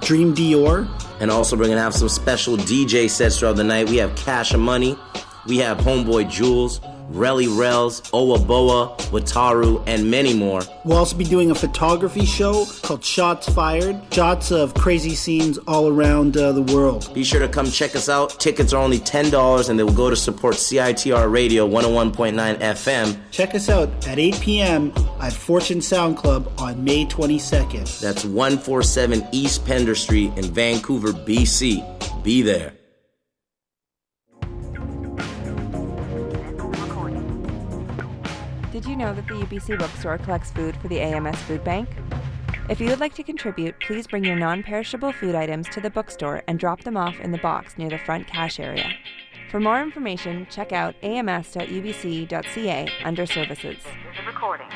Dream Dior. And also we're going to have some special DJ sets throughout the night. We have Cash and Money. We have Homeboy Jules, Relly Rels, Owa Boa, Wataru, and many more. We'll also be doing a photography show called Shots Fired. Shots of crazy scenes all around the world. Be sure to come check us out. Tickets are only $10 and they will go to support CITR Radio 101.9 FM. Check us out at 8 p.m. at Fortune Sound Club on May 22nd. That's 147 East Pender Street in Vancouver, BC. Be there. Did you know that the UBC Bookstore collects food for the AMS Food Bank? If you would like to contribute, please bring your non-perishable food items to the bookstore and drop them off in the box near the front cash area. For more information, check out ams.ubc.ca under Services. Recording.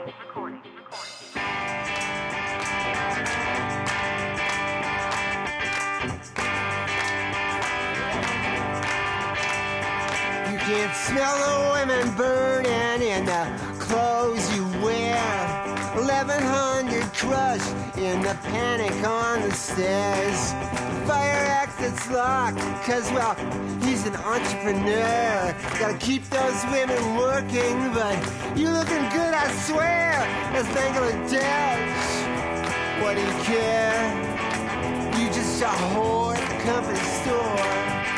You can smell the women burning in the clothes you wear. 1100 crush in the panic on the stairs. Fire exit's locked, cause well, he's an entrepreneur. Gotta keep those women working, but you looking good, I swear. That's Bangladesh. What do you care? You just a whore at the company store.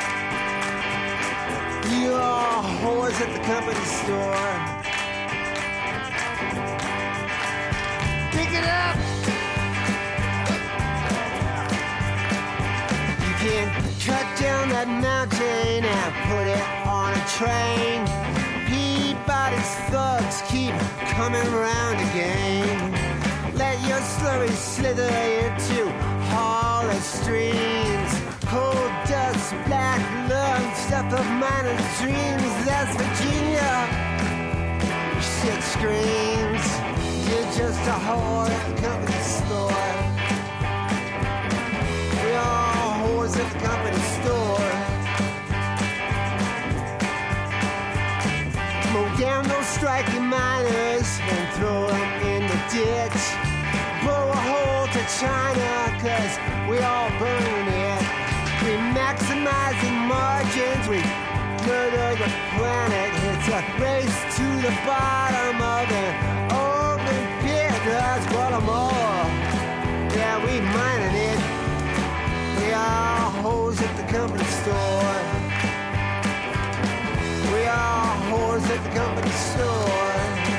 You are whores at the company store. Pick it up. You can cut down that mountain and put it on a train. Peabody's thugs keep coming around again. Let your slurry slither into Hollis streams. Cold dust, black lung, stuff of minor dreams. That's Virginia. Shit screams. You're just a whore at the company store. We all whores at the company store. Mow down those striking miners and throw them in the ditch. Blow a hole to China, cause we all burn it. We maximizing margins, we murder the planet. It's a race to the bottom of the open pit. That's Baltimore. Yeah, we mining it. We are hoes at the company store. We are whores at the company store.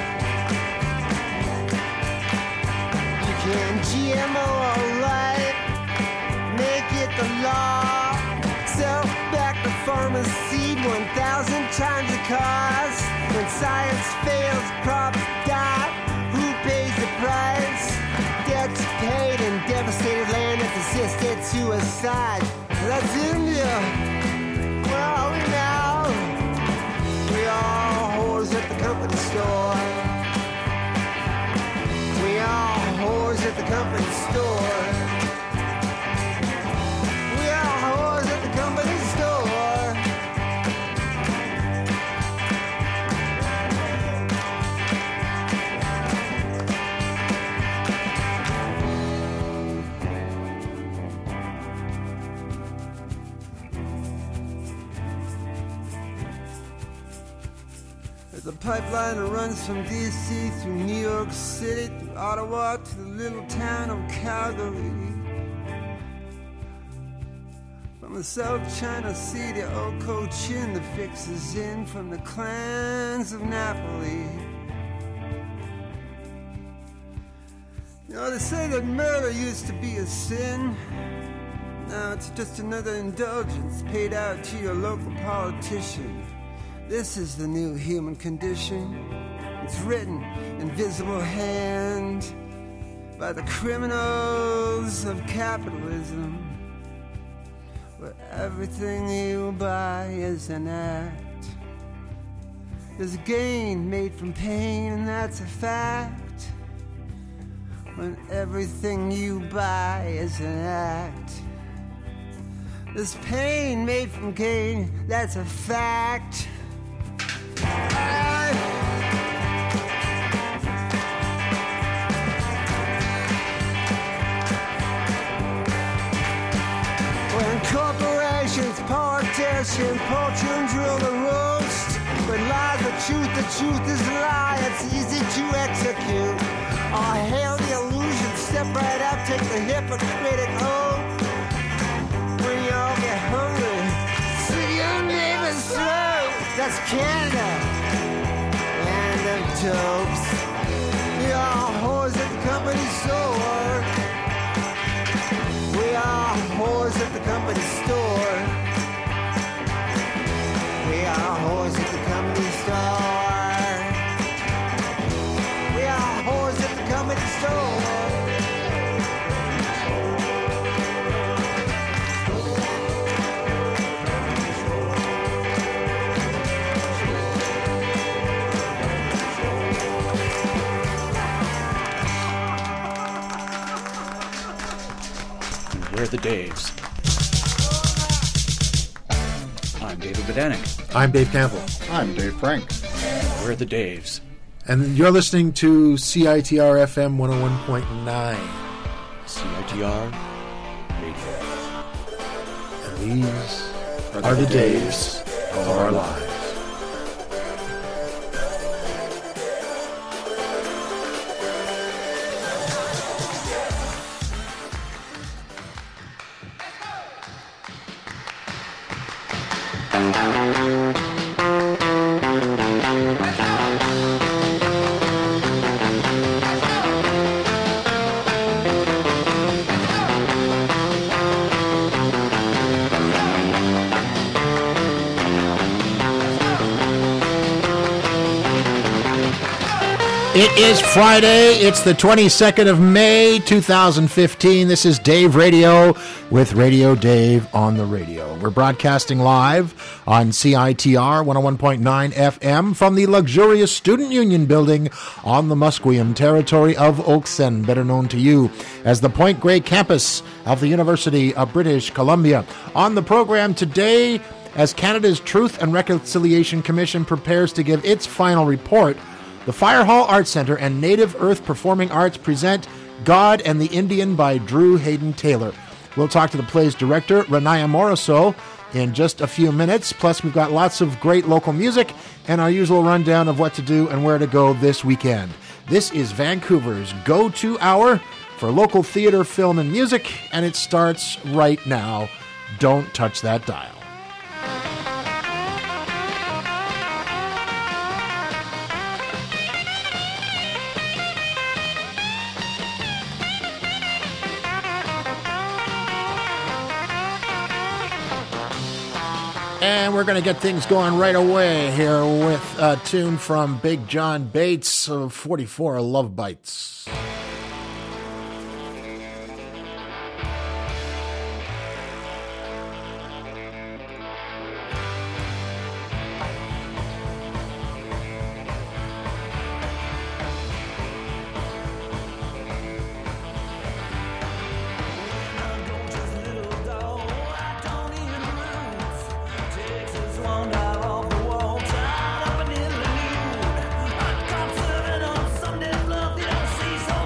You can GMO our life, make it the law. Sell back the farmer's seed 1,000 times the cost. When science fails, crops die. Who pays the price? Debts paid and devastated land that's assisted suicide. That's India. Where are we now? We are whores at the company store. We are whores at the company store. We are whores at the company store. There's a pipeline that runs from D.C. through New York City, through Ottawa to the little town of Calgary. From the South China Sea to Okochin, the fix is in from the clans of Napoli. You know, they say that murder used to be a sin. Now it's just another indulgence paid out to your local politician. This is the new human condition. It's written in visible hand by the criminals of capitalism, where everything you buy is an act. There's gain made from pain, and that's a fact. When everything you buy is an act. There's pain made from gain, that's a fact. nation's politician, Fortune drill the roast. But lies the truth is a lie, it's easy to execute. Oh, hail the illusion, step right up, take the hypocritic oath. When you all get hungry, see your neighbor's throat. That's Canada, land of dopes. We are whores at the company store. We are whores at the company store. We are whores at the company store. We are whores at the company store. We're the Daves. I'm David Bedanik. I'm Dave Campbell. I'm Dave Frank. We're the Daves. And you're listening to CITR FM 101.9. CITR Radio. And these are the Daves of our lives. It is Friday. It's the 22nd of May, 2015. This is Dave Radio with Radio Dave on the radio. We're broadcasting live on CITR 101.9 FM from the luxurious Student Union building on the Musqueam territory of Oaksend, better known to you as the Point Grey campus of the University of British Columbia. On the program today, as Canada's Truth and Reconciliation Commission prepares to give its final report, the Fire Hall Arts Centre and Native Earth Performing Arts present God and the Indian by Drew Hayden Taylor. We'll talk to the play's director, Renaya Moroso, in just a few minutes. Plus, we've got lots of great local music and our usual rundown of what to do and where to go this weekend. This is Vancouver's go-to hour for local theatre, film, and music, and it starts right now. Don't touch that dial. And we're going to get things going right away here with a tune from Big John Bates of 44 Love Bites. Sunday love, you don't see so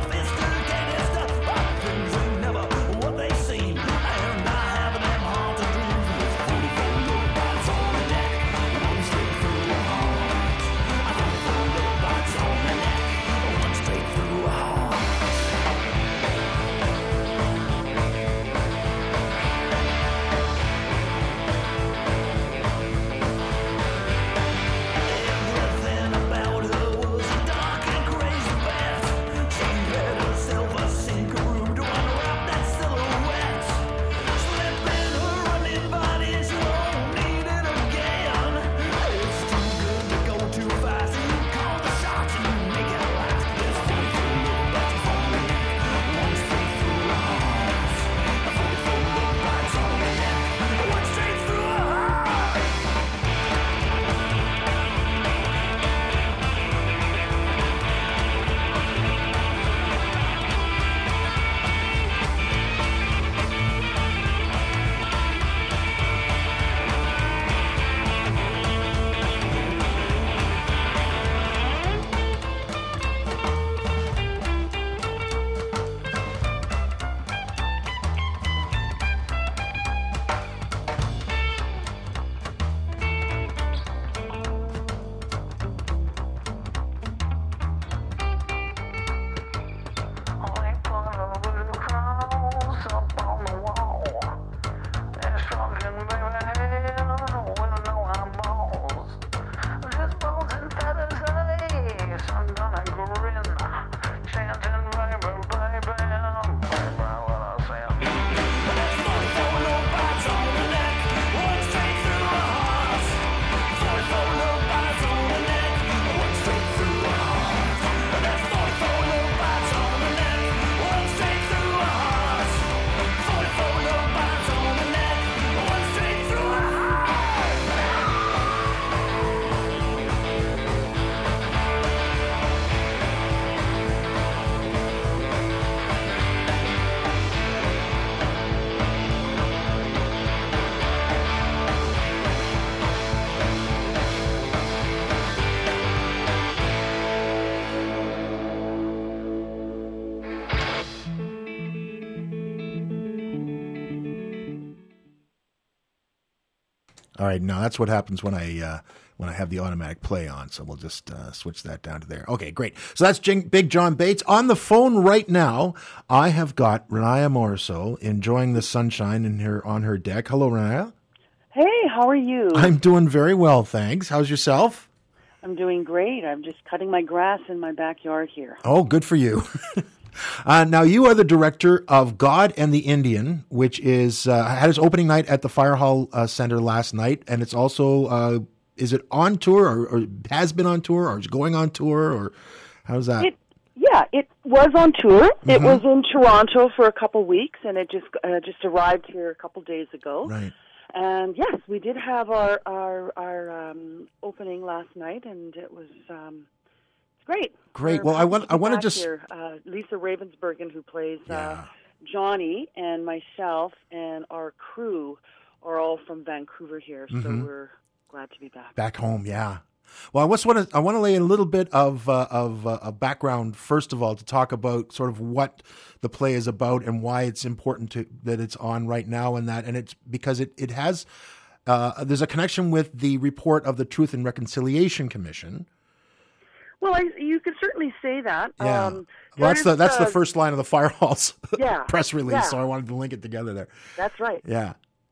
All right, now that's what happens when I have the automatic play on. So we'll just switch that down to there. Okay, great. So that's Big John Bates on the phone right now. I have got Renaya Morrisseau enjoying the sunshine on her deck. Hello, Renaya. Hey, how are you? I'm doing very well, thanks. How's yourself? I'm doing great. I'm just cutting my grass in my backyard here. Oh, good for you. Now, you are the director of God and the Indian, which had its opening night at the Fire Hall Center last night, and it's also, is it on tour or has been on tour or is going on tour, or how's that? It was on tour. Mm-hmm. It was in Toronto for a couple weeks, and it just arrived here a couple days ago. Right. And yes, we did have our opening last night, and it was it's great. Great. Well, I want to just here. Lisa Ravensbergen, who plays Johnny, and myself and our crew are all from Vancouver here, so we're glad to be back. Back home, yeah. Well, I want to lay in a little bit of a background first of all to talk about sort of what the play is about and why it's important that it's on right now, and it's because it has there's a connection with the report of the Truth and Reconciliation Commission. Well, you could certainly say that. Yeah. Well, that's the first line of the Fire Hall's press release, yeah. So I wanted to link it together there. That's right. Yeah.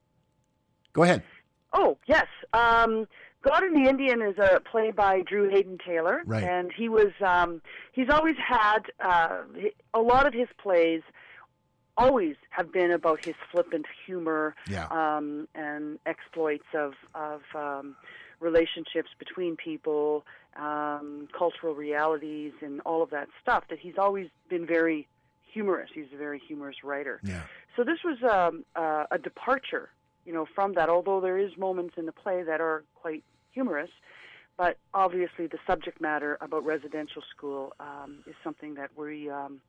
Go ahead. Oh, yes. God and the Indian is a play by Drew Hayden Taylor, right. And he was he's always had a lot of his plays always have been about his flippant humor and exploits of relationships between people, cultural realities, and all of that stuff. That he's always been very humorous. He's a very humorous writer. Yeah. So this was a departure, from that. Although there is moments in the play that are quite humorous, but obviously the subject matter about residential school is something that we,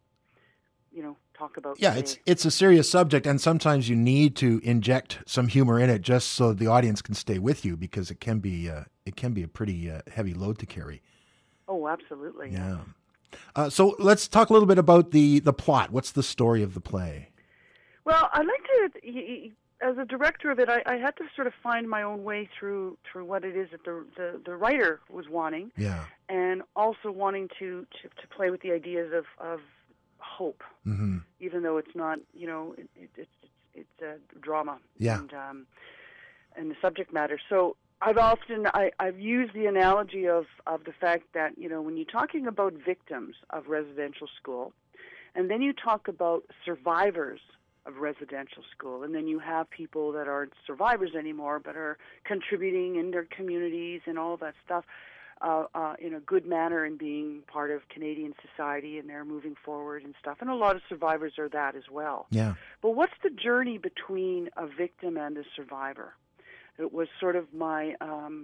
talk about. Yeah, today. it's a serious subject, and sometimes you need to inject some humor in it just so the audience can stay with you, because it can be a pretty heavy load to carry. Oh, absolutely. Yeah. So let's talk a little bit about the plot. What's the story of the play? Well, I'd like to. As a director of it, I had to sort of find my own way through what it is that the writer was wanting, and also wanting to play with the ideas of hope, even though it's not, it's a drama, and the subject matter. So I've used the analogy of the fact that when you're talking about victims of residential school, and then you talk about survivors of residential school, and then you have people that aren't survivors anymore but are contributing in their communities and all that stuff in a good manner and being part of Canadian society, and they're moving forward and stuff. And a lot of survivors are that as well. Yeah. But what's the journey between a victim and a survivor? It was sort of my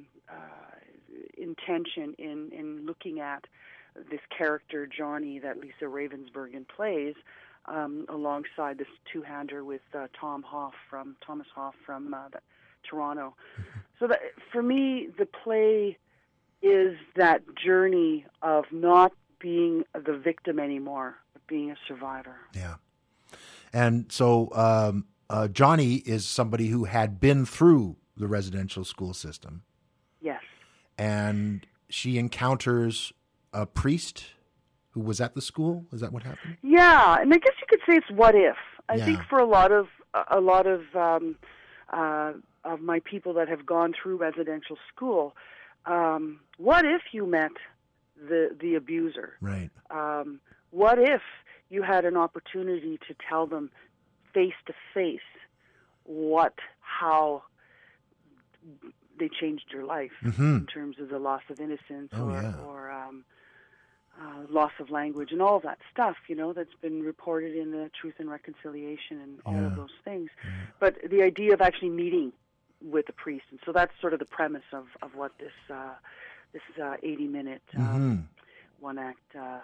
intention in looking at this character, Johnny, that Lisa Ravensbergen plays, alongside this two-hander with Thomas Hoff from Toronto. So that, for me, the play is that journey of not being the victim anymore, but being a survivor. Yeah. And so Johnny is somebody who had been through the residential school system. Yes. And she encounters a priest who was at the school. Is that what happened? Yeah, and I guess you could say it's what if. I think for a lot of my people that have gone through residential school, what if you met the abuser? Right. What if you had an opportunity to tell them face to face how they changed your life in terms of the loss of innocence or loss of language and all of that stuff, that's been reported in the Truth and Reconciliation and all of those things. Yeah. But the idea of actually meeting with the priest, and so that's sort of the premise of what this 80-minute one-act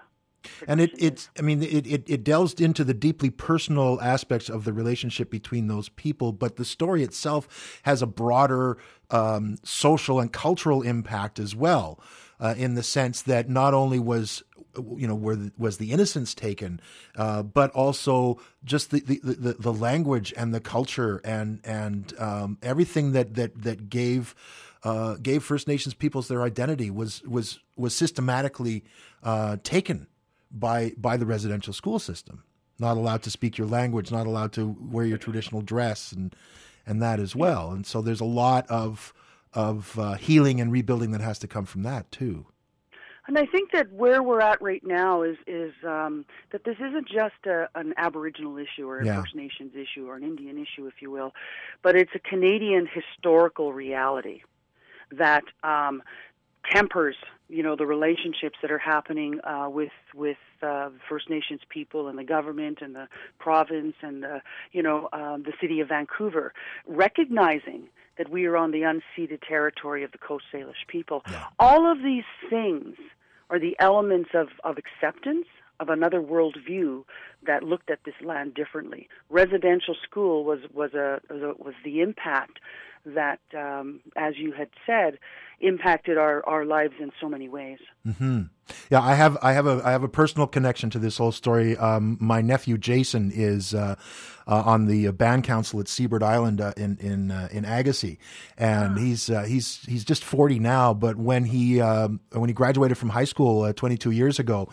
And it delves into the deeply personal aspects of the relationship between those people, but the story itself has a broader social and cultural impact as well, in the sense that not only was the innocence taken, but also just the language and the culture and everything that gave First Nations peoples their identity was systematically taken by the residential school system. Not allowed to speak your language, not allowed to wear your traditional dress, and that as well. And so there's a lot of healing and rebuilding that has to come from that too. And I think that where we're at right now is that this isn't just an Aboriginal issue or a First Nations issue or an Indian issue, if you will, but it's a Canadian historical reality that tempers, the relationships that are happening with First Nations people and the government and the province and the city of Vancouver, recognizing that we are on the unceded territory of the Coast Salish people. Yeah. All of these things are the elements of acceptance of another worldview that looked at this land differently. Residential school was the impact that, as you had said, impacted our lives in so many ways. Mm-hmm. Yeah, I have a personal connection to this whole story. My nephew Jason is on the band council at Seabird Island in Agassiz, and he's just 40 now. But when he graduated from high school 22 years ago,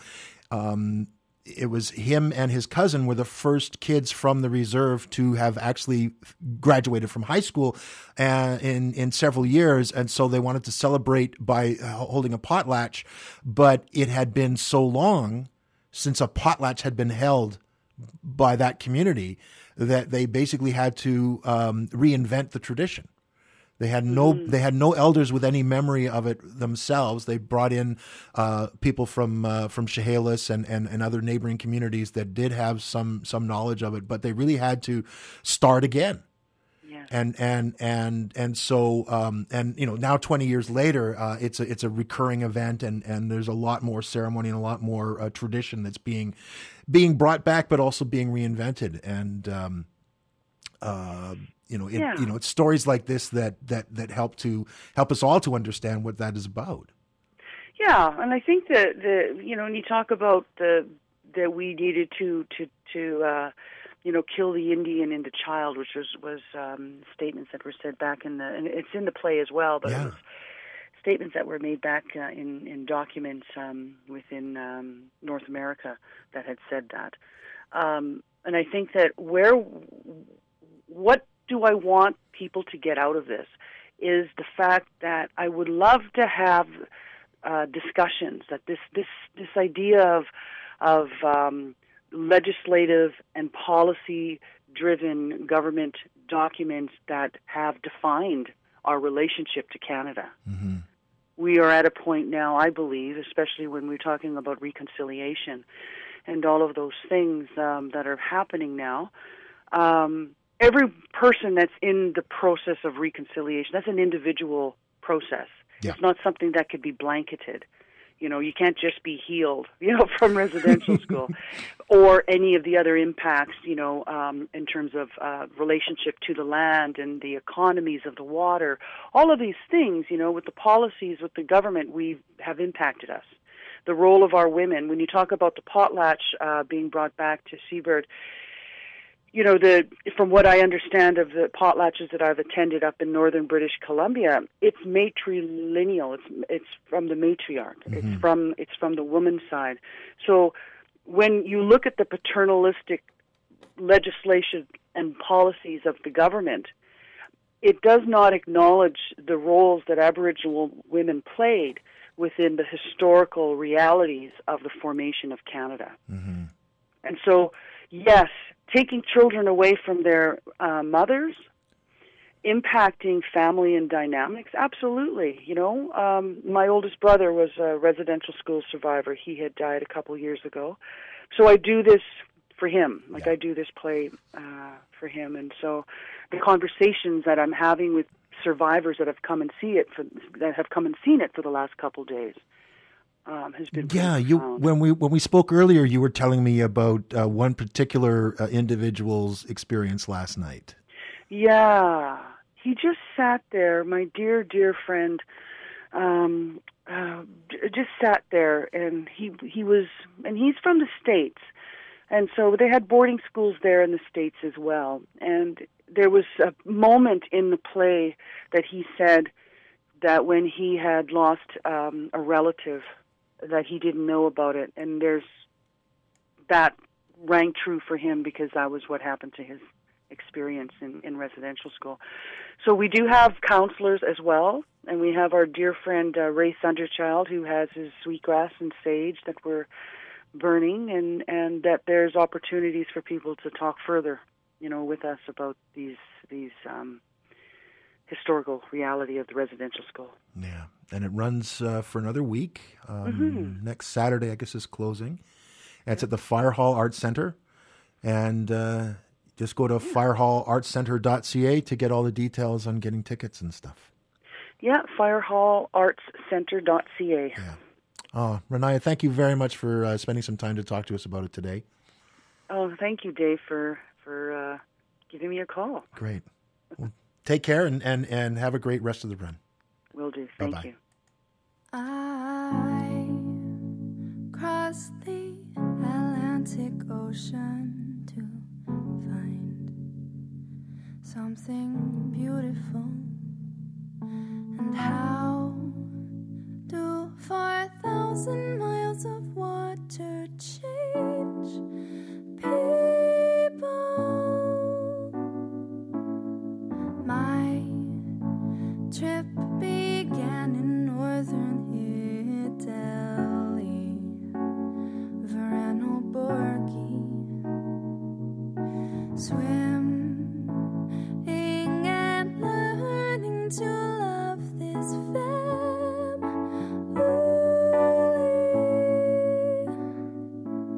it was him and his cousin were the first kids from the reserve to have actually graduated from high school in several years. And so they wanted to celebrate by holding a potlatch, but it had been so long since a potlatch had been held by that community that they basically had to reinvent the tradition. They had no elders with any memory of it themselves. They brought in people from Chehalis and other neighboring communities that did have some knowledge of it, but they really had to start again. Yes. And so now 20 years later, it's a recurring event, and there's a lot more ceremony and a lot more tradition that's being brought back, but also being reinvented. And it's stories like this that help us all to understand what that is about. Yeah, and I think that when you talk about that we needed to kill the Indian in the child, which was statements that were said back and it's in the play as well, but it was statements that were made back in documents within North America that had said that. And I think that what do I want people to get out of this is the fact that I would love to have discussions that this idea of legislative and policy-driven government documents that have defined our relationship to Canada. Mm-hmm. We are at a point now, I believe, especially when we're talking about reconciliation and all of those things that are happening now. Every person that's in the process of reconciliation, that's an individual process. Yeah. It's not something that could be blanketed. You can't just be healed, from residential school or any of the other impacts, in terms of relationship to the land and the economies of the water. All of these things, with the policies, with the government, have impacted us. The role of our women, when you talk about the potlatch being brought back to Seabird, from what I understand of the potlatches that I've attended up in northern British Columbia, it's matrilineal. It's from the matriarch. Mm-hmm. It's from the woman's side. So when you look at the paternalistic legislation and policies of the government, it does not acknowledge the roles that Aboriginal women played within the historical realities of the formation of Canada. Mm-hmm. And so, yes, taking children away from their mothers, impacting family and dynamics, absolutely. My oldest brother was a residential school survivor. He had died a couple years ago. So I do this for him. I do this play for him. And so the conversations that I'm having with survivors that have come and seen it for the last couple days has been when we spoke earlier, you were telling me about one particular individual's experience last night. Yeah, he just sat there, my dear friend, just sat there, and he's from the States, and so they had boarding schools there in the States as well. And there was a moment in the play that he said that when he had lost a relative, that he didn't know about it, and that rang true for him because that was what happened to his experience in residential school. So we do have counselors as well, and we have our dear friend Ray Thunderchild, who has his sweetgrass and sage that we're burning, and that there's opportunities for people to talk further, with us about these historical reality of the residential school. Yeah, and it runs for another week. Next Saturday, I guess, is closing. And it's at the Fire Hall Arts Center, and just go to firehallartscenter.ca to get all the details on getting tickets and stuff. Yeah, firehallartscenter.ca. Yeah. Oh, Renaya, thank you very much for spending some time to talk to us about it today. Oh, thank you, Dave, for giving me a call. Great. Well, take care and have a great rest of the run. Will do. Thank you. I crossed the Atlantic Ocean to find something beautiful. And how do 4,000 miles of water change people? My trip began in northern Italy, Verano Borghi, swimming and learning to love this family.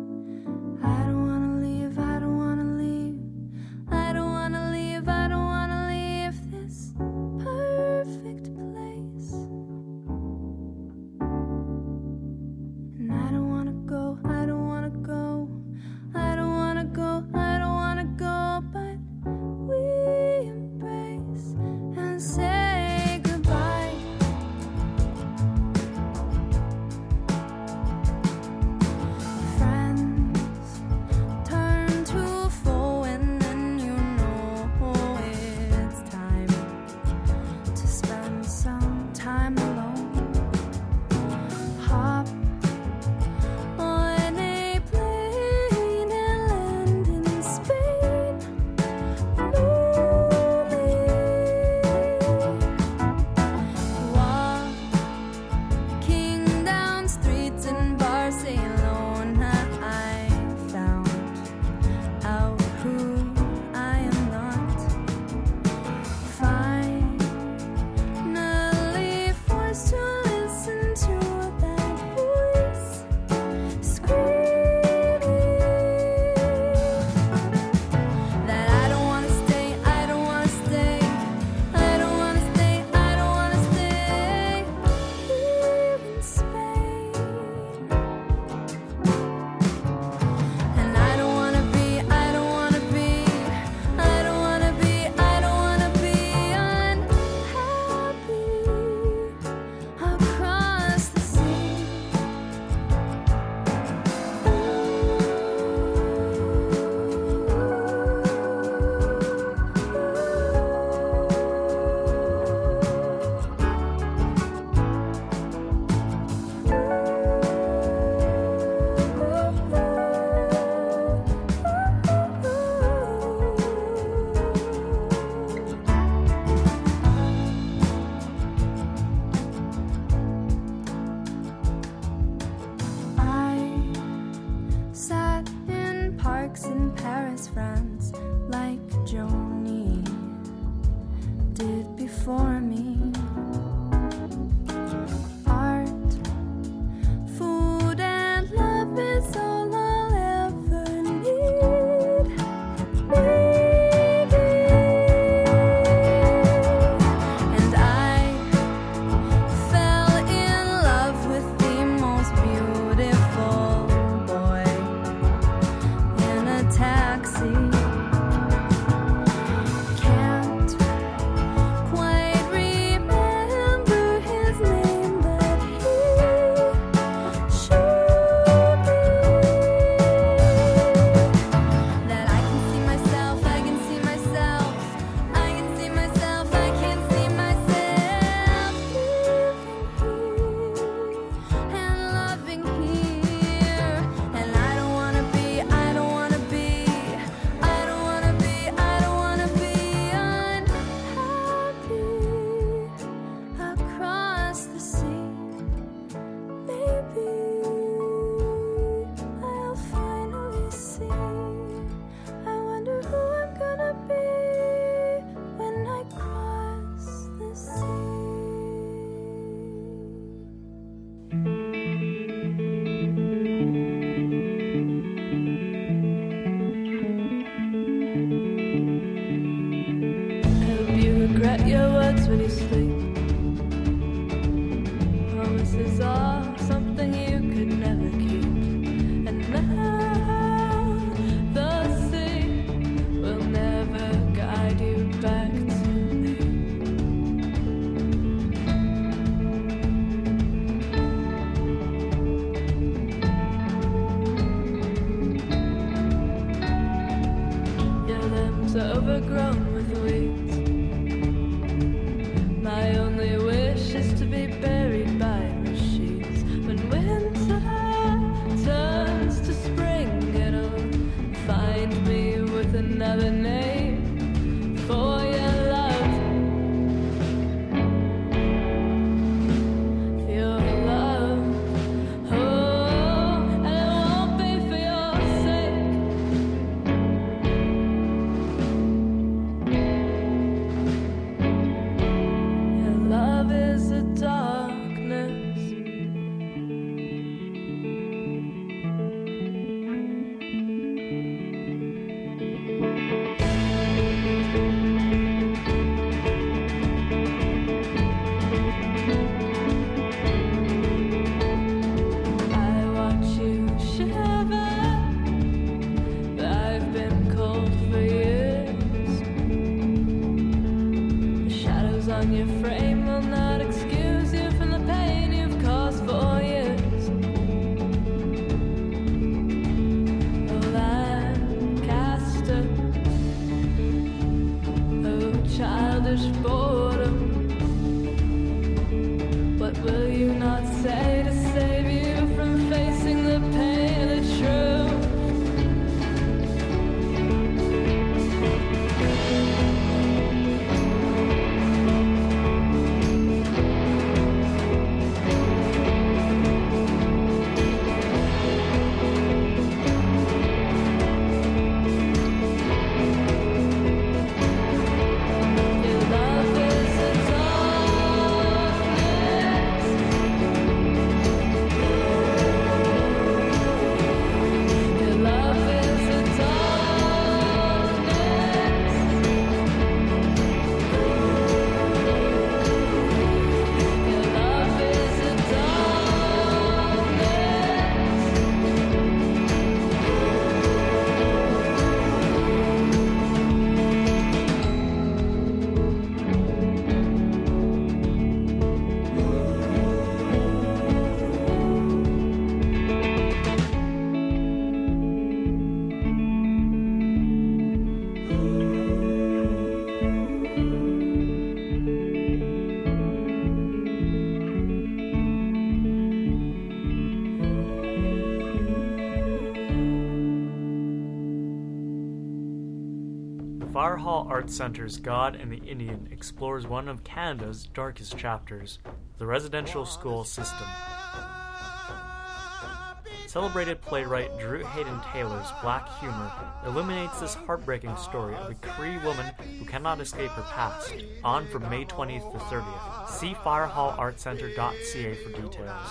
forget your words when you sleep. Promises are something you could never keep. And now the sea will never guide you back to me. Your limbs are overgrown with weeds. My only wish is to be buried by the sheets. When winter turns to spring, it'll find me with another name for your love. For your love. Oh, and it won't be for your sake. Your love is a darkness. I watch you shiver. I've been cold for years. The shadows on your frame will not excuse you from the pain you've caused for years. Oh, Lancaster, oh, childish boredom. What will you not say to save you from facing the pain of the truth? Your love is a darkness. Your love is a darkness. Your love is a The Fire Hall Arts Center's God and the Indian explores one of Canada's darkest chapters, the residential school system. Celebrated playwright Drew Hayden Taylor's black humor illuminates this heartbreaking story of a Cree woman who cannot escape her past, on from May 20th to 30th. See firehallartcenter.ca for details.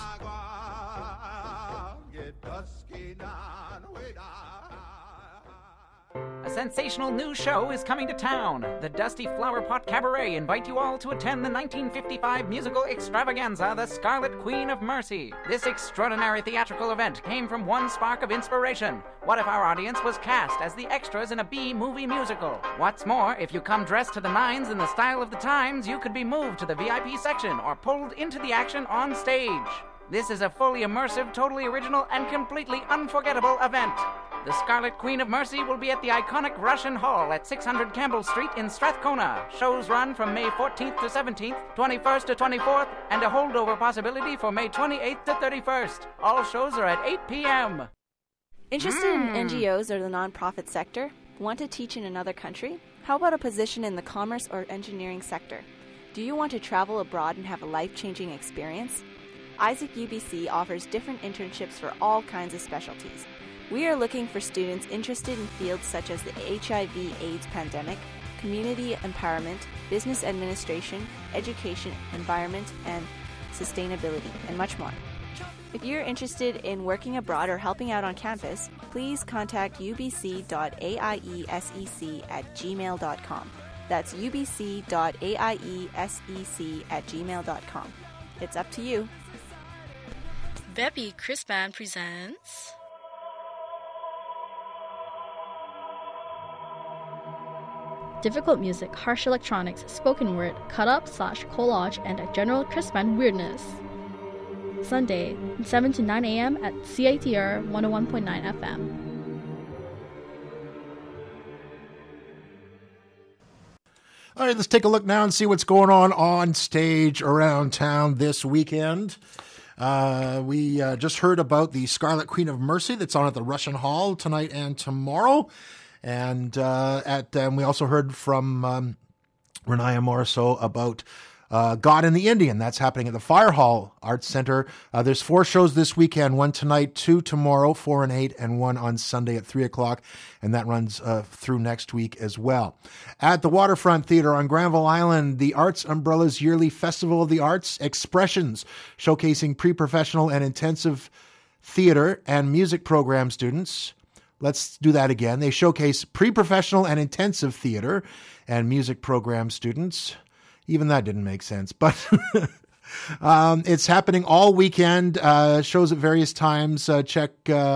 A sensational new show is coming to town. The Dusty Flower Pot Cabaret invite you all to attend the 1955 musical extravaganza, The Scarlet Queen of Mercy. This extraordinary theatrical event came from one spark of inspiration. What if our audience was cast as the extras in a B-movie musical? What's more, if you come dressed to the nines in the style of the times, you could be moved to the VIP section or pulled into the action on stage. This is a fully immersive, totally original, and completely unforgettable event. The Scarlet Queen of Mercy will be at the iconic Russian Hall at 600 Campbell Street in Strathcona. Shows run from May 14th to 17th, 21st to 24th, and a holdover possibility for May 28th to 31st. All shows are at 8 p.m. Interested in NGOs or the nonprofit sector? Want to teach in another country? How about a position in the commerce or engineering sector? Do you want to travel abroad and have a life-changing experience? Isaac UBC offers different internships for all kinds of specialties. We are looking for students interested in fields such as the HIV/AIDS pandemic, community empowerment, business administration, education, environment, and sustainability, and much more. If you're interested in working abroad or helping out on campus, please contact ubc.aiesec@gmail.com. That's ubc.aiesec@gmail.com. It's up to you. Beppi Chris Band presents difficult music, harsh electronics, spoken word, cut-up/collage, and a general Chris Band weirdness. Sunday, 7 to 9 a.m. at CITR 101.9 FM. All right, let's take a look now and see what's going on stage around town this weekend. We just heard about the Scarlet Queen of Mercy that's on at the Russian Hall tonight and tomorrow. And we also heard from Renaya Morisot about God and the Indian. That's happening at the Fire Hall Arts Center. There's 4 shows this weekend, 1 tonight, 2 tomorrow, 4 and 8, and 1 on Sunday at 3 o'clock. And that runs through next week as well. At the Waterfront Theater on Granville Island, the Arts Umbrella's yearly Festival of the Arts Expressions, showcasing pre-professional and intensive theater and music program students. Let's do that again. They showcase pre-professional and intensive theater and music program students. Even that didn't make sense, but it's happening all weekend. Shows at various times. Check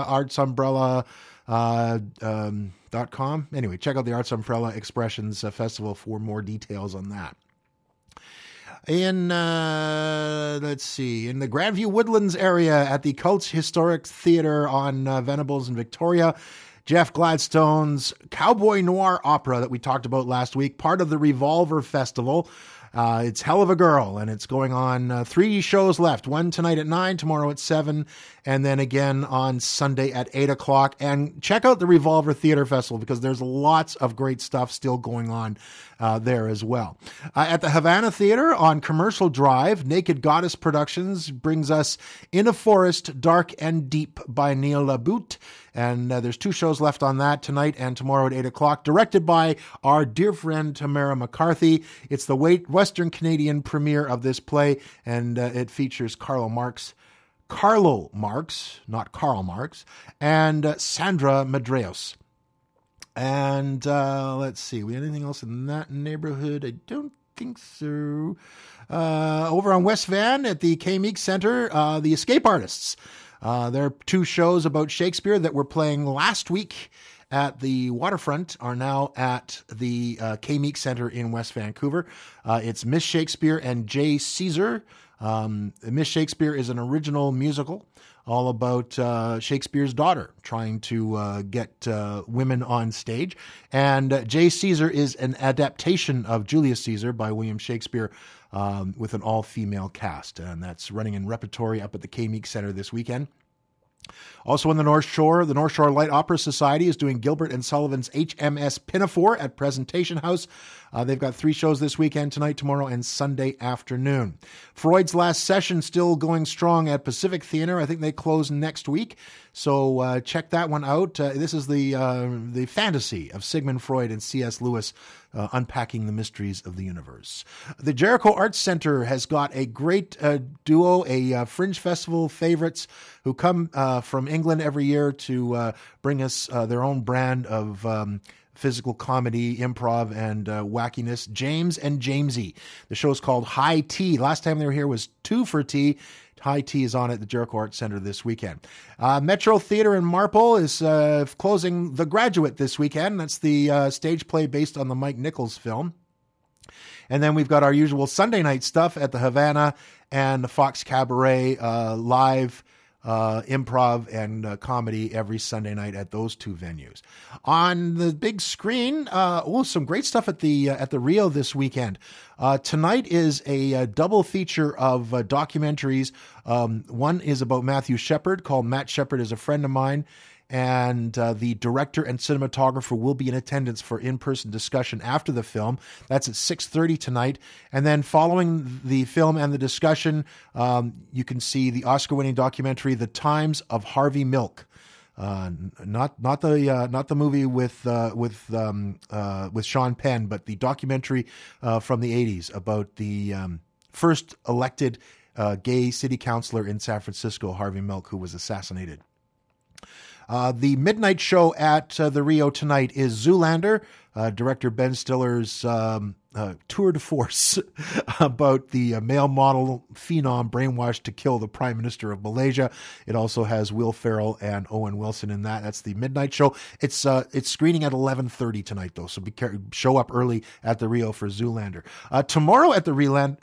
artsumbrella.com. Anyway, check out the Arts Umbrella Expressions Festival for more details on that. In the Grandview Woodlands area at the Cults Historic Theater on Venables and Victoria, Jeff Gladstone's Cowboy Noir opera that we talked about last week, part of the Revolver Festival. It's Hell of a Girl, and it's going on 3 shows left. 1 tonight at 9, tomorrow at 7, and then again on Sunday at 8 o'clock. And check out the Revolver Theater Festival because there's lots of great stuff still going on there as well. At the Havana Theater on Commercial Drive, Naked Goddess Productions brings us In a Forest, Dark and Deep by Neil LaBute. And there's 2 shows left on that tonight and tomorrow at 8 o'clock, directed by our dear friend Tamara McCarthy. It's the Western Canadian premiere of this play, and it features Carlo Marx, not Karl Marx, and Sandra Medreos. And let's see, we have anything else in that neighborhood? I don't think so. Over on West Van at the K-Meek Center, the Escape Artists. There are 2 shows about Shakespeare that were playing last week at the Waterfront are now at the K-Meek Center in West Vancouver. It's Miss Shakespeare and J. Caesar. Miss Shakespeare is an original musical all about Shakespeare's daughter trying to get women on stage. And J. Caesar is an adaptation of Julius Caesar by William Shakespeare with an all-female cast. And that's running in repertory up at the K-Meek Center this weekend. Also on the North Shore Light Opera Society is doing Gilbert and Sullivan's HMS Pinafore at Presentation House. They've got 3 shows this weekend, tonight, tomorrow, and Sunday afternoon. Freud's Last Session still going strong at Pacific Theater. I think they close next week, so check that one out. This is the fantasy of Sigmund Freud and C.S. Lewis unpacking the mysteries of the universe. The Jericho Arts Center has got a great duo, a Fringe Festival favorites who come from England every year to bring us their own brand of physical comedy, improv, and wackiness. James and Jamesy. The show's called High Tea. Last time they were here was 2 for Tea. High Tea is on at the Jericho Arts Center this weekend. Metro Theater in Marple is closing The Graduate this weekend. That's the stage play based on the Mike Nichols film. And then we've got our usual Sunday night stuff at the Havana and the Fox Cabaret live improv and comedy every Sunday night at those 2 venues. On the big screen, some great stuff at the Rio this weekend. Tonight is a double feature of documentaries. One is about Matthew Shepard called Matt Shepard is a Friend of Mine. And the director and cinematographer will be in attendance for in-person discussion after the film. That's at 6:30 tonight. And then following the film and the discussion, you can see the Oscar-winning documentary "The Times of Harvey Milk." Not the movie with Sean Penn, but the documentary from the 80s about the first elected gay city councilor in San Francisco, Harvey Milk, who was assassinated. The midnight show at the Rio tonight is Zoolander, director Ben Stiller's tour de force about the male model phenom brainwashed to kill the Prime Minister of Malaysia. It also has Will Ferrell and Owen Wilson in that. That's the midnight show. It's screening at 11:30 tonight though, so show up early at the Rio for Zoolander. Tomorrow at the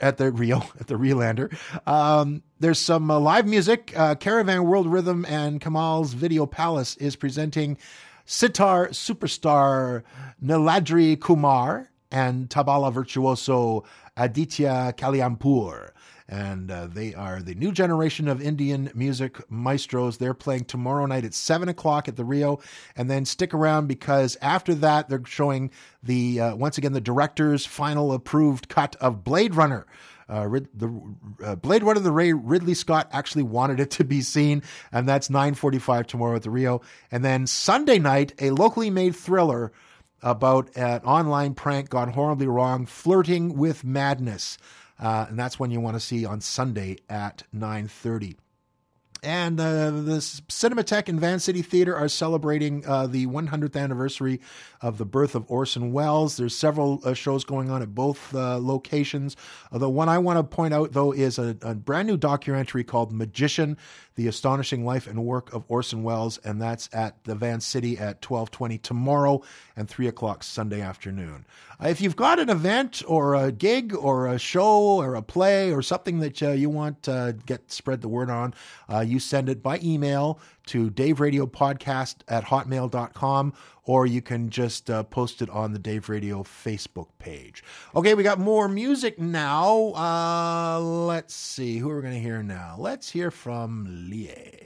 Relander, there's some live music. Caravan World Rhythm and Kamal's Video Palace is presenting sitar superstar Niladri Kumar and tabla virtuoso Aditya Kalyampur. And they are the new generation of Indian music maestros. They're playing tomorrow night at 7 o'clock at the Rio. And then stick around because after that, they're showing once again the director's final approved cut of Blade Runner. Blade Runner, the Ridley Scott actually wanted it to be seen, and that's 9:45 tomorrow at the Rio. And then Sunday night, a locally made thriller about an online prank gone horribly wrong, Flirting with Madness. And that's when you want to see on Sunday at 9:30. And the Cinematheque and Van City Theatre are celebrating the 100th anniversary of the birth of Orson Welles. There's several shows going on at both locations. The one I want to point out, though, is a brand new documentary called Magician, The Astonishing Life and Work of Orson Welles, and that's at the Van City at 12:20 tomorrow and 3 o'clock Sunday afternoon. If you've got an event or a gig or a show or a play or something that you want to spread the word on, you send it by email to daveradiopodcast@hotmail.com, or you can just post it on the Dave Radio Facebook page. Okay, we got more music now. Let's see. Who are we going to hear now? Let's hear from Lie.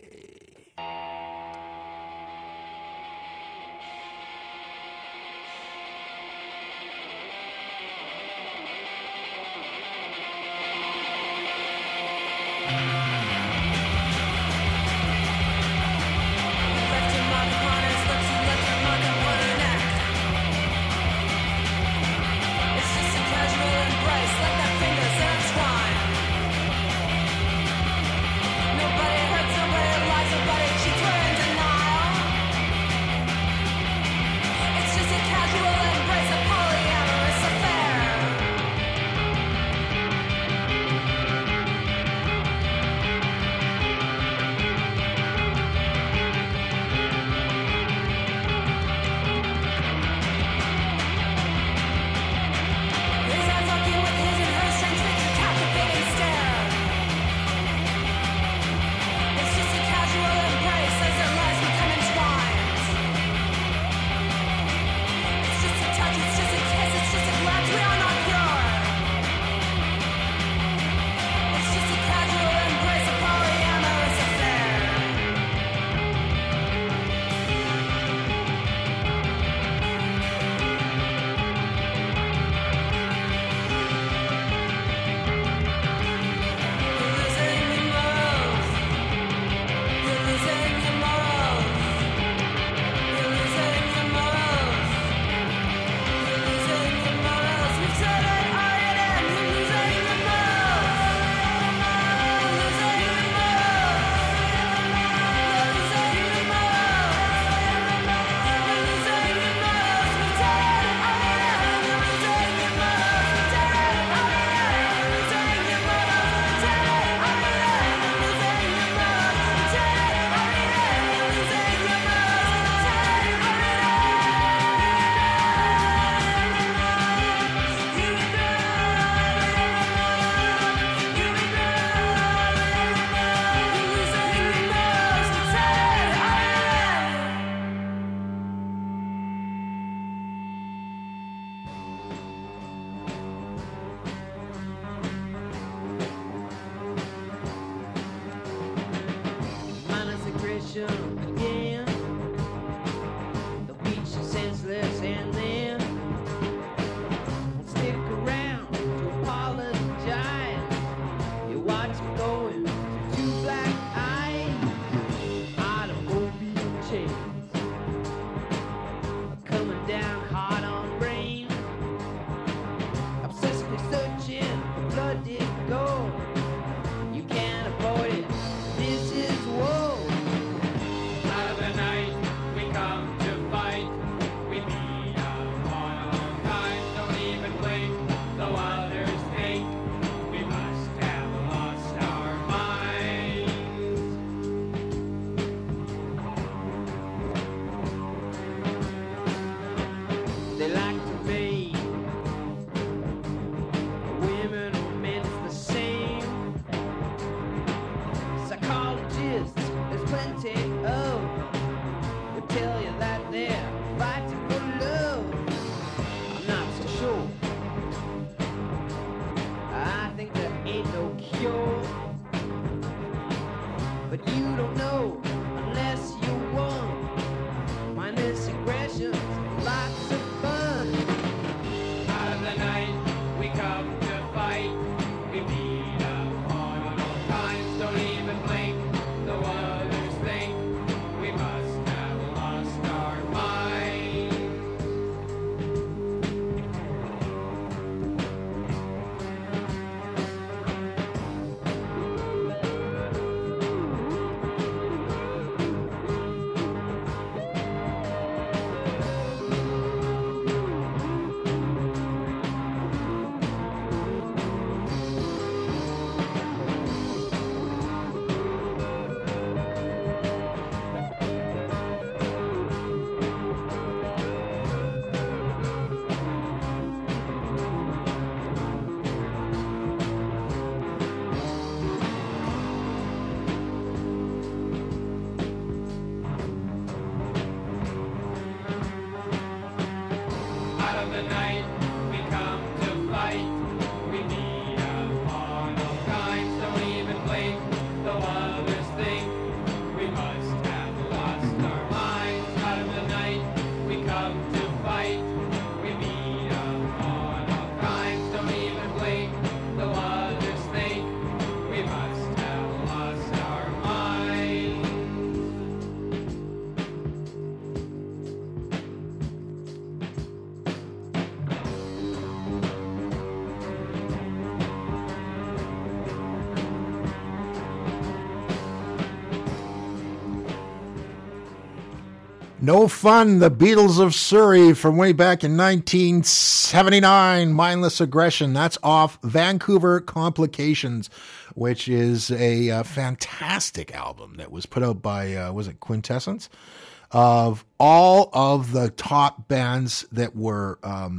No Fun, the Beatles of Surrey from way back in 1979, Mindless Aggression. That's off Vancouver Complications, which is a fantastic album that was put out by, was it Quintessence? Of all of the top bands that were,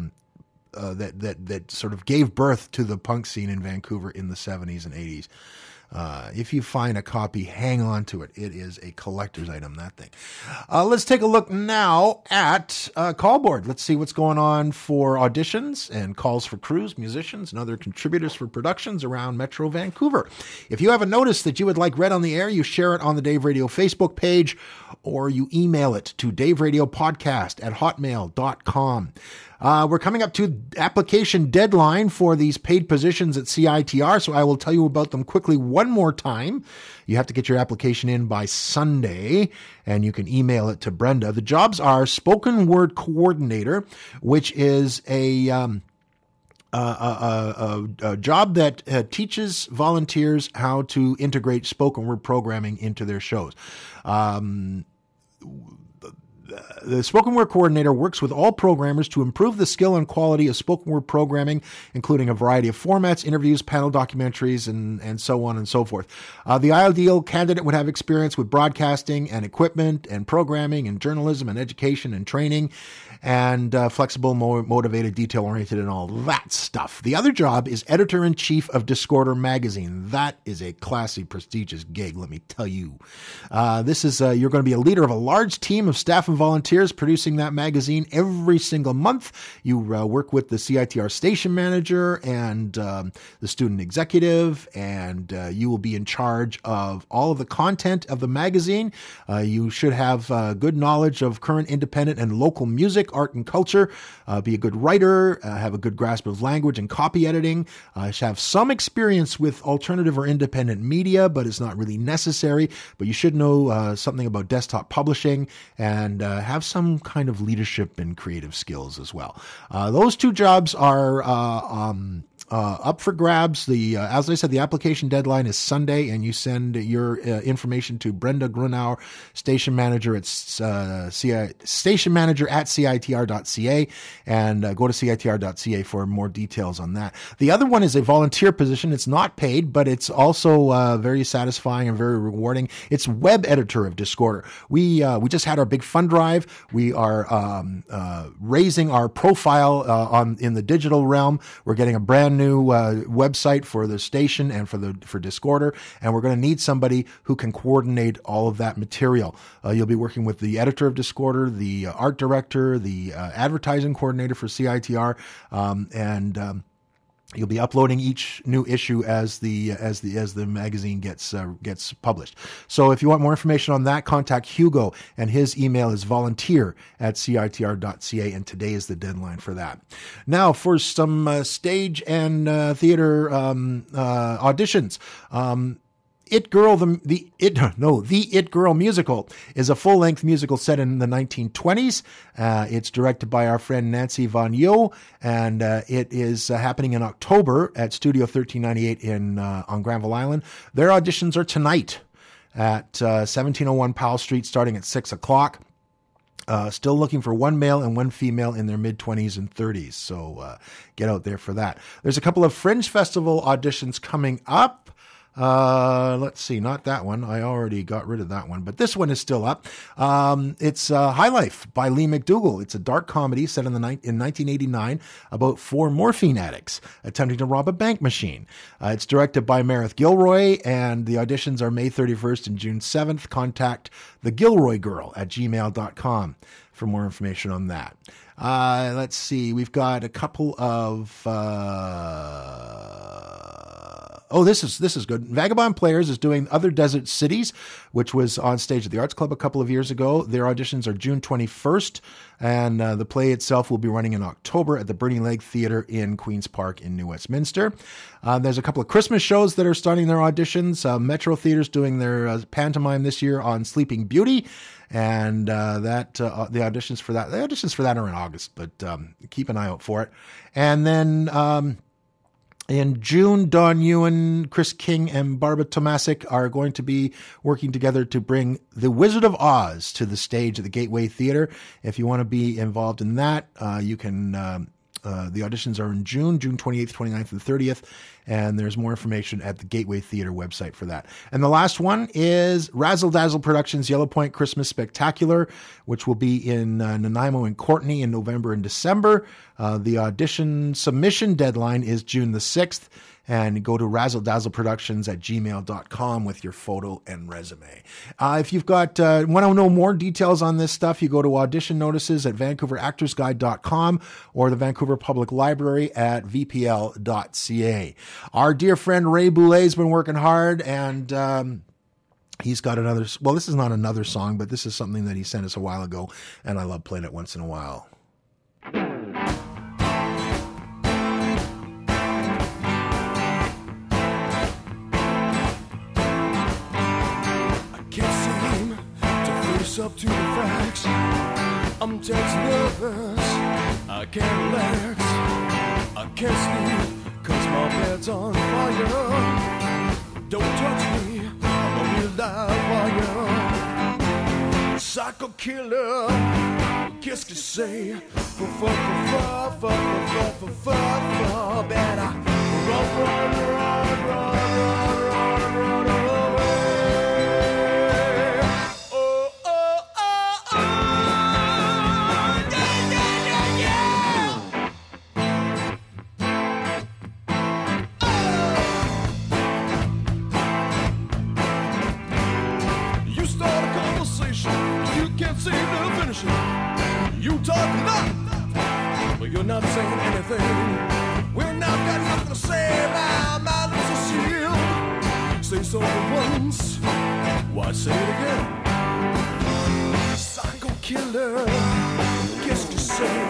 that sort of gave birth to the punk scene in Vancouver in the 70s and 80s. If you find a copy, hang on to it. It is a collector's item, that thing. Let's take a look now at Callboard. Let's see what's going on for auditions and calls for crews, musicians, and other contributors for productions around Metro Vancouver. If you have a notice that you would like read on the air, you share it on the Dave Radio Facebook page, or you email it to daveradiopodcast@hotmail.com. We're coming up to application deadline for these paid positions at CITR, so I will tell you about them quickly one more time. You have to get your application in by Sunday, and you can email it to Brenda. The jobs are spoken word coordinator, which is a job that teaches volunteers how to integrate spoken word programming into their shows. The spoken word coordinator works with all programmers to improve the skill and quality of spoken word programming, including a variety of formats, interviews, panel documentaries, and so on and so forth. The ideal candidate would have experience with broadcasting and equipment and programming and journalism and education and training and flexible, motivated, detail-oriented, and all that stuff. The other job is editor-in-chief of Discorder magazine. That is a classy, prestigious gig, let me tell you. This is you're going to be a leader of a large team of staff and volunteers producing that magazine every single month. You work with the CITR station manager and the student executive, and you will be in charge of all of the content of the magazine. You should have good knowledge of current independent and local music, art and culture, be a good writer, have a good grasp of language and copy editing, have some experience with alternative or independent media, but it's not really necessary. But you should know something about desktop publishing and have some kind of leadership and creative skills as well. Those two jobs are up for grabs. As I said, the application deadline is Sunday, and you send your information to Brenda Grunauer, station manager at CITR.ca, and go to CITR.ca for more details on that. The other one is a volunteer position. It's not paid, but it's also very satisfying and very rewarding. It's web editor of Discorder. We just had our big fund drive. We are raising our profile in the digital realm. We're getting a brand new website for the station and for Discorder, and we're going to need somebody who can coordinate all of that material. You'll be working with the editor of Discorder, the art director, the advertising coordinator for CITR, and you'll be uploading each new issue as the magazine gets published. So if you want more information on that, contact Hugo, and his email is volunteer@citr.ca, and today is the deadline for that. Now for some stage and theater auditions. It Girl, the It Girl musical is a full-length musical set in the 1920s. It's directed by our friend Nancy Van Yo, and it is happening in October at Studio 1398 on Granville Island. Their auditions are tonight at 1701 Powell Street, starting at 6 o'clock. Still looking for one male and one female in their mid-20s and 30s, so get out there for that. There's a couple of Fringe Festival auditions coming up. Let's see, not that one. I already got rid of that one, but this one is still up. It's High Life by Lee McDougall. It's a dark comedy set in 1989 about four morphine addicts attempting to rob a bank machine. It's directed by Meredith Gilroy, and the auditions are May 31st and June 7th. Contact thegilroygirl@gmail.com for more information on that. Let's see, we've got a couple of this is good. Vagabond Players is doing Other Desert Cities, which was on stage at the Arts Club a couple of years ago. Their auditions are June 21st, and the play itself will be running in October at the Burning Lake Theatre in Queen's Park in New Westminster. There's a couple of Christmas shows that are starting their auditions. Metro Theatre's doing their pantomime this year on Sleeping Beauty, and the auditions for that are in August, but keep an eye out for it. And then In June, Don Ewan, Chris King, and Barbara Tomasic are going to be working together to bring The Wizard of Oz to the stage at the Gateway Theatre. If you want to be involved in that, you can... the auditions are in June 28th, 29th, and 30th, and there's more information at the Gateway Theatre website for that. And the last one is Razzle Dazzle Productions' Yellow Point Christmas Spectacular, which will be in Nanaimo and Courtenay in November and December. The audition submission deadline is June the 6th. And go to razzledazzleproductions@gmail.com with your photo and resume. If you've got want to know more details on this stuff, you go to audition notices at VancouverActorsGuide.com or the Vancouver Public Library at vpl.ca. Our dear friend Ray Boulay has been working hard, and he's got another... Well, this is not another song, but this is something that he sent us a while ago, and I love playing it once in a while. Up to the facts, I'm tense, nervous, I can't relax, I can't sleep, cause my bed's on fire. Don't touch me, I'm a real live wire. Psycho killer, qu'est-ce que c'est? Better run, run, run, run, run, run, run away. Seem to finish it. You talk a lot, but you're not saying anything. We're not got nothing to say now. My lips are sealed. Say something once, why say it again? Psycho killer, qu'est-ce que c'est?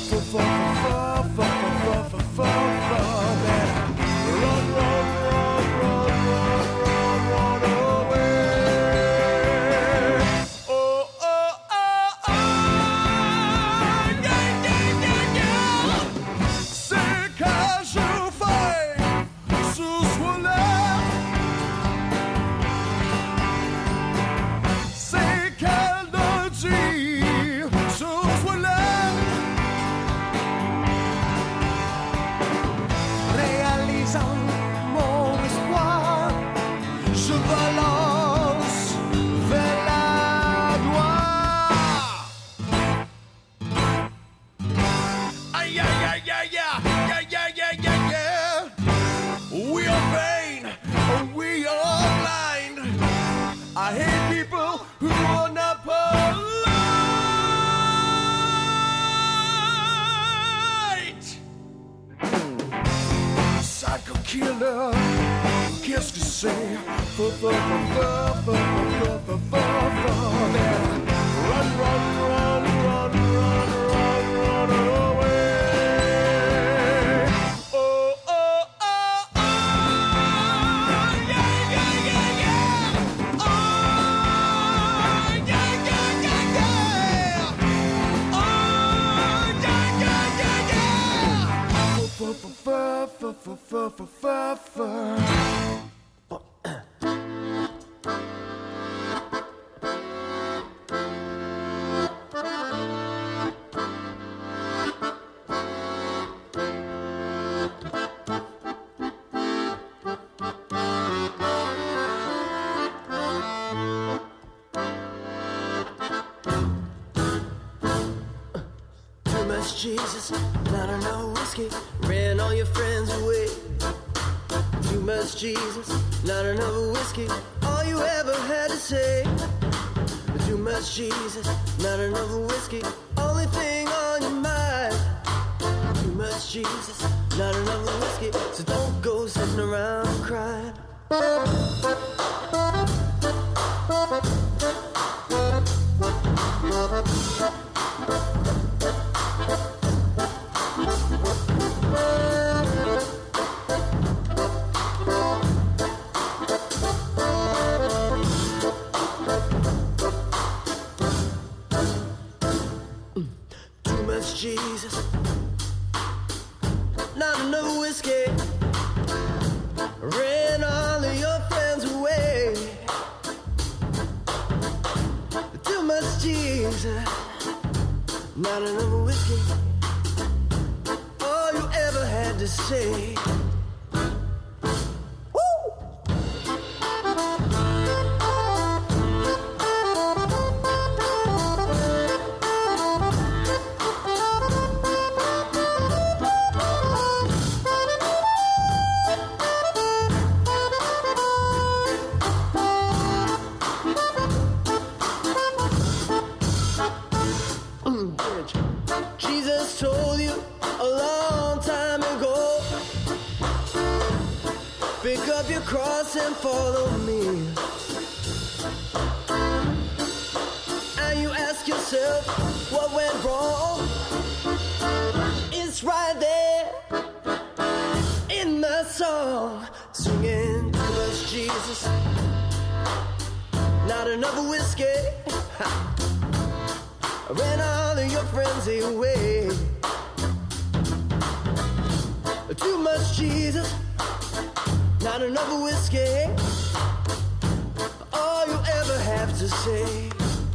Run, run, run, run, run, run, run away. Killer, qu'est-ce que c'est? Run, run, run, run, run, run, run away. Oh, oh, oh, oh, yeah, yeah, yeah, yeah. Oh, yeah, yeah, yeah, yeah. Oh, yeah, yeah, yeah, Too much Jesus, not enough whiskey, ran all your friends away. Too much Jesus, not enough whiskey, all you ever had to say. Too much Jesus, not enough whiskey, only thing on your mind. Too much Jesus, not enough whiskey, so don't go sitting around crying. Jesus, not enough whiskey, not another whiskey. All you ever had to say. Jesus told you a long time ago, pick up your cross and follow me. And you ask yourself what went wrong. It's right there in the song, singing too much Jesus, not another whiskey. Ha. Ran all of your friends away. Too much Jesus, not another whiskey. All you ever have to say.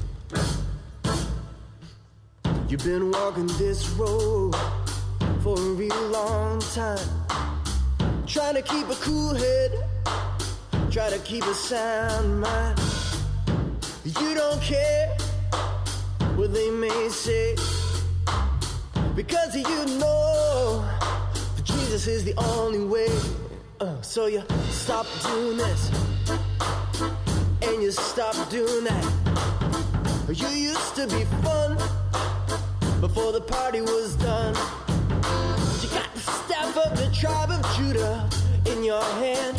You've been walking this road for a real long time, trying to keep a cool head, try to keep a sound mind. You don't care what they may say, because you know that Jesus is the only way. So you stop doing this and you stop doing that. You used to be fun before the party was done. You got the staff of the tribe of Judah in your hand.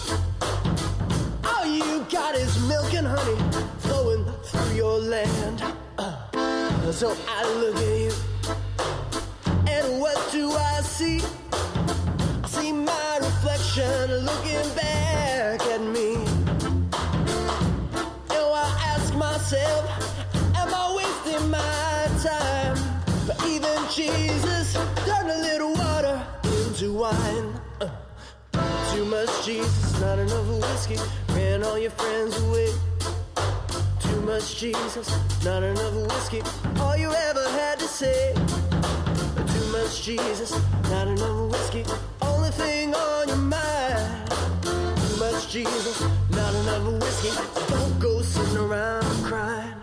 All you got is milk and honey flowing through your land. So I look at you, and what do I see? I see my reflection looking back at me. And I ask myself, am I wasting my time? But even Jesus turned a little water into wine. Too much Jesus, not enough whiskey, ran all your friends away. Too much Jesus, not enough whiskey, all you ever had to say. Too much Jesus, not enough whiskey, only thing on your mind. Too much Jesus, not enough whiskey, don't go sitting around crying.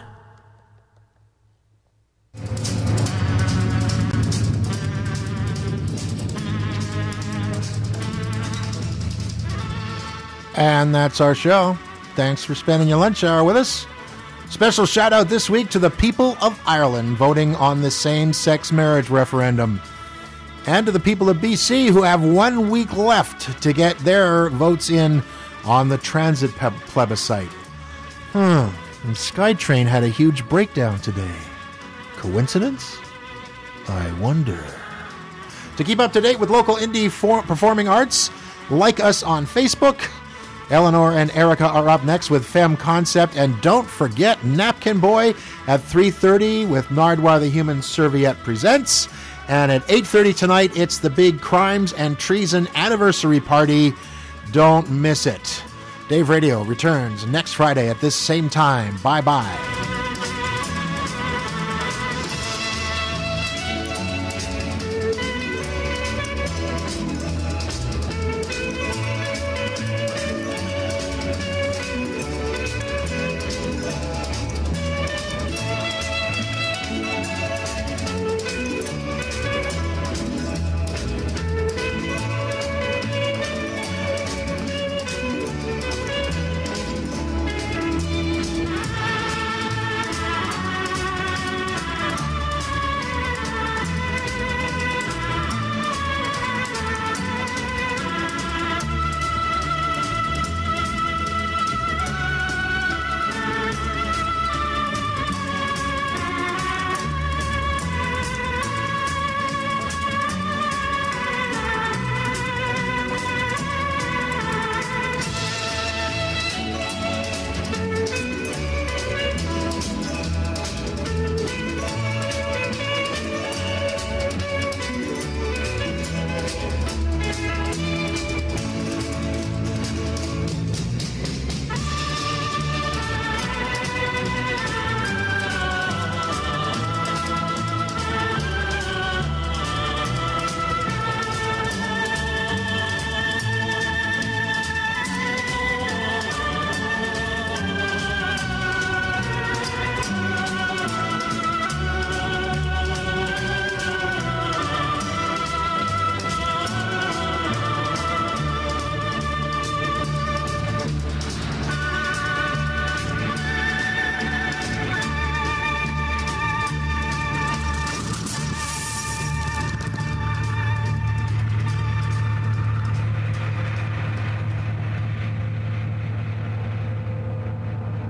And that's our show. Thanks for spending your lunch hour with us. Special shout out this week to the people of Ireland voting on the same-sex marriage referendum. And to the people of BC who have 1 week left to get their votes in on the transit plebiscite. And SkyTrain had a huge breakdown today. Coincidence? I wonder. To keep up to date with local indie performing arts, like us on Facebook. Eleanor and Erica are up next with Femme Concept. And don't forget Napkin Boy at 3:30 with Nardwar the Human Serviette Presents. And at 8:30 tonight, it's the big Crimes and Treason Anniversary Party. Don't miss it. Dave Radio returns next Friday at this same time. Bye-bye.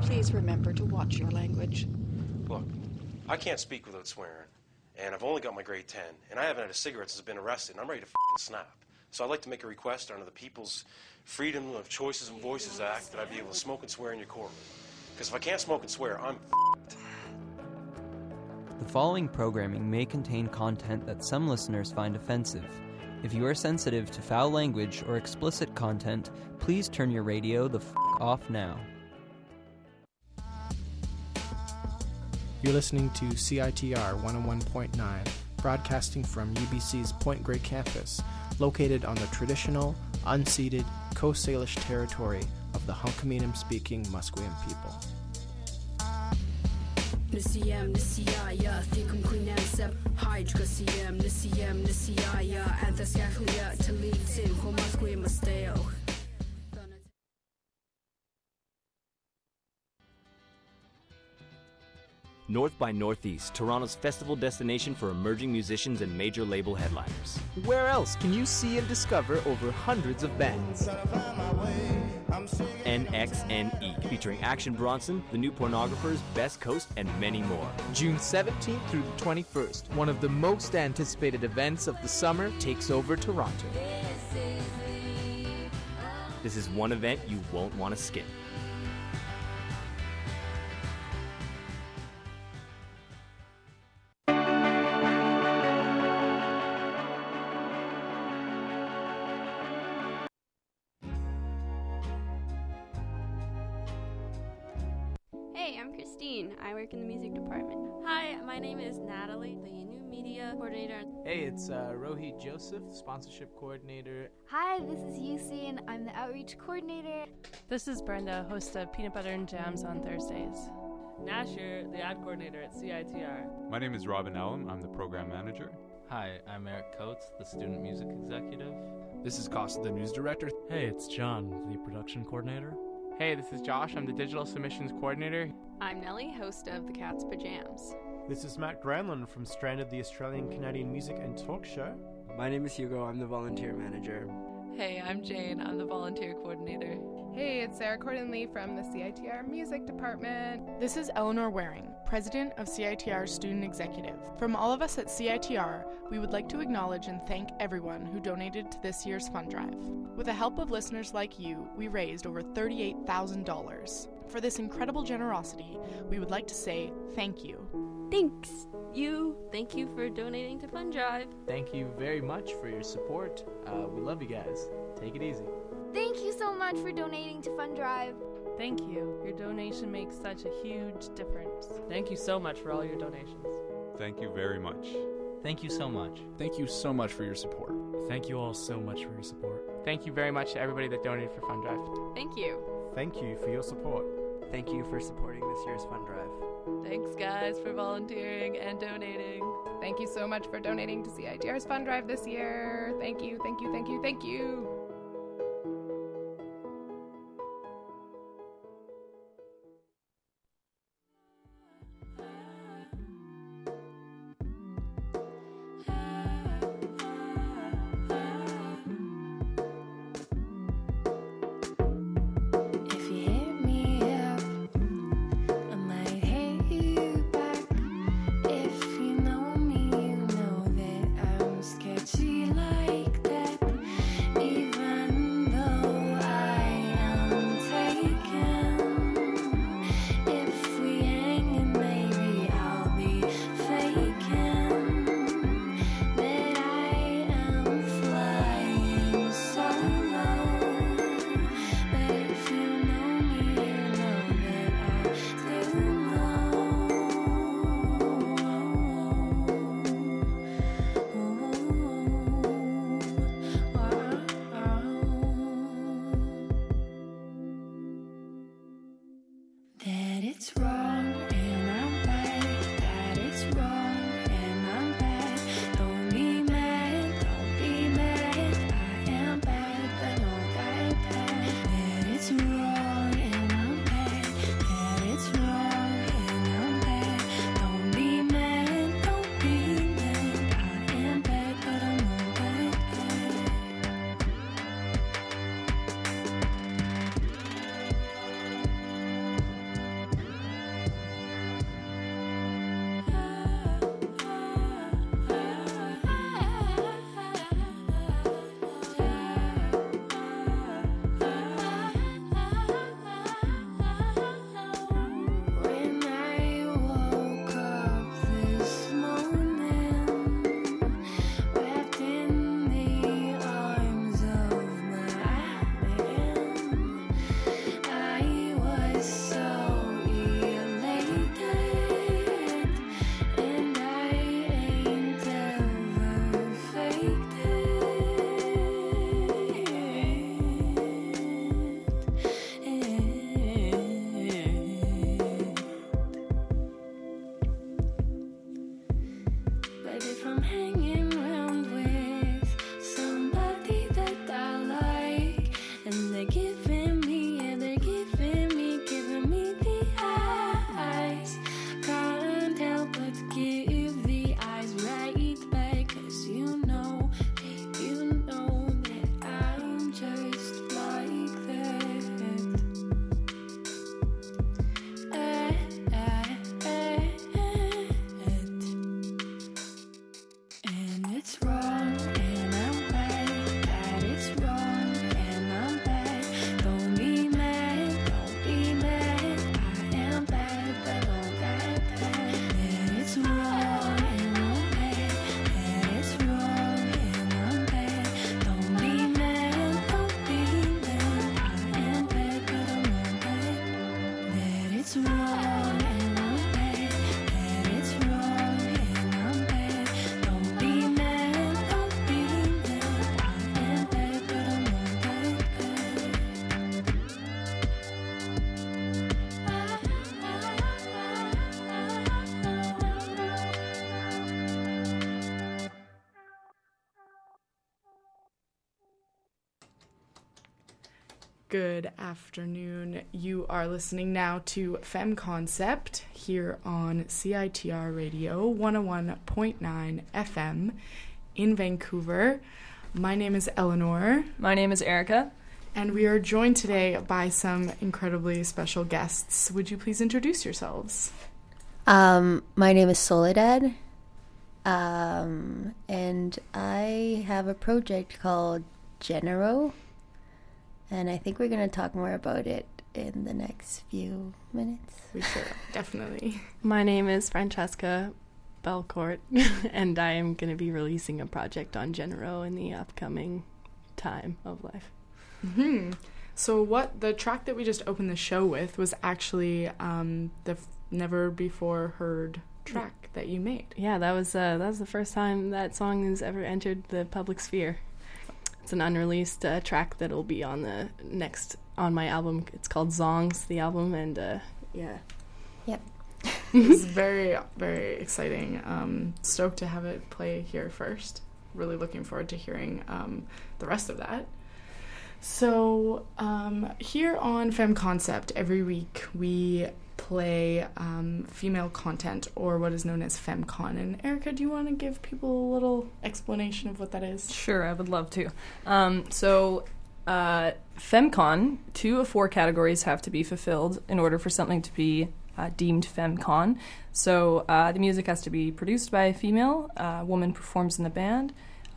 Please remember to watch your language. Look, I can't speak without swearing, and I've only got my grade 10, and I haven't had a cigarette since I've been arrested, and I'm ready to snap. So I'd like to make a request under the People's Freedom of Choices and Voices Act that I be able to smoke and swear in your courtroom. Because if I can't smoke and swear, I'm The following programming may contain content that some listeners find offensive. If you are sensitive to foul language or explicit content, please turn your radio the off now. You're listening to CITR 101.9, broadcasting from UBC's Point Grey campus, located on the traditional, unceded Coast Salish territory of the Hunkaminam-speaking Musqueam people. Nisiyam nisiyaya thikum kuinansep hydrocasiam nisiyam nisiyaya anthascaclia talitin homasquim masteo. North by Northeast, Toronto's festival destination for emerging musicians and major label headliners. Where else can you see and discover over hundreds of bands? NXNE, featuring Action Bronson, The New Pornographers, Best Coast, and many more. June 17th through the 21st, one of the most anticipated events of the summer takes over Toronto. This is one event you won't want to skip. Hey, I'm Christine. I work in the music department. Hi, my name is Natalie, the new media coordinator. Hey, it's Rohit Joseph, sponsorship coordinator. Hi, this is Yusi, and I'm the outreach coordinator. This is Brenda, host of Peanut Butter and Jams on Thursdays. Nasher, the ad coordinator at CITR. My name is Robin Allen. I'm the program manager. Hi, I'm Eric Coates, the student music executive. This is Costa, the news director. Hey, it's John, the production coordinator. Hey, this is Josh. I'm the digital submissions coordinator. I'm Nellie, host of The Cat's Pajams. This is Matt Granlund from Stranded, the Australian Canadian music and talk show. My name is Hugo. I'm the volunteer manager. Hey, I'm Jane. I'm the volunteer coordinator. Hey, it's Sarah Corden-Lee from the CITR Music Department. This is Eleanor Waring, President of CITR Student Executive. From all of us at CITR, we would like to acknowledge and thank everyone who donated to this year's fund drive. With the help of listeners like you, we raised over $38,000. For this incredible generosity, we would like to say thank you. Thanks, you. Thank you for donating to Fund Drive. Thank you very much for your support. We love you guys. Take it easy. Thank you so much for donating to Fund Drive. Thank you. Your donation makes such a huge difference. Thank you so much for all your donations. Thank you very much. Thank you so much. Thank you so much for your support. Thank you all so much for your support. Thank you very much to everybody that donated for Fund Drive. Thank you. Thank you for your support. Thank you for supporting this year's Fund Drive. Thanks, guys, for volunteering and donating. Thank you so much for donating to CITR's Fund Drive this year. Thank you, thank you, thank you, thank you. Good afternoon. You are listening now to Femme Concept here on CITR Radio 101.9 FM in Vancouver. My name is Eleanor. My name is Erica. And we are joined today by some incredibly special guests. Would you please introduce yourselves? My name is Soledad. And I have a project called Genero. And I think we're going to talk more about it in the next few minutes. We sure, definitely. My name is Francesca Belcourt, and I am going to be releasing a project on Genero in the upcoming time of life. Mm-hmm. So the track that we just opened the show with was actually the never before heard track that you made. Yeah, that was the first time that song has ever entered the public sphere. It's an unreleased track that'll be on my album. It's called Zongs, the album, and yeah. Yep. It's very, very exciting. Stoked to have it play here first. Really looking forward to hearing the rest of that. So here on Femme Concept, every week we play female content, or what is known as FemCon. And Erica, do you want to give people a little explanation of what that is? Sure, I would love to. So FemCon, 2 of 4 categories have to be fulfilled in order for something to be deemed FemCon. So the music has to be produced by a female, a woman performs in the band,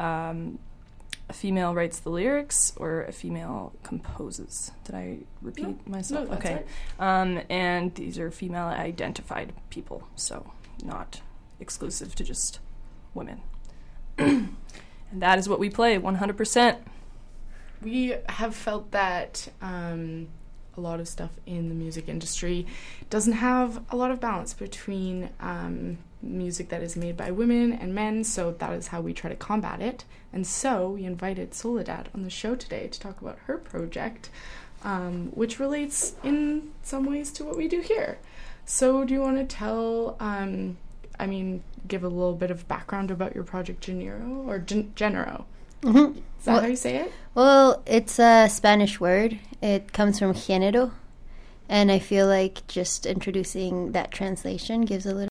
a female writes the lyrics, or a female composes. Did I repeat myself? No, that's okay. Right. And these are female identified people, so not exclusive to just women. And that is what we play, 100%. We have felt that a lot of stuff in the music industry doesn't have a lot of balance between music that is made by women and men, so that is how we try to combat it. And so we invited Soledad on the show today to talk about her project, which relates in some ways to what we do here. So do you want to tell, give a little bit of background about your project Genero, or Genero? Mm-hmm. Is that how you say it? Well, it's a Spanish word. It comes from género. And I feel like just introducing that translation gives a little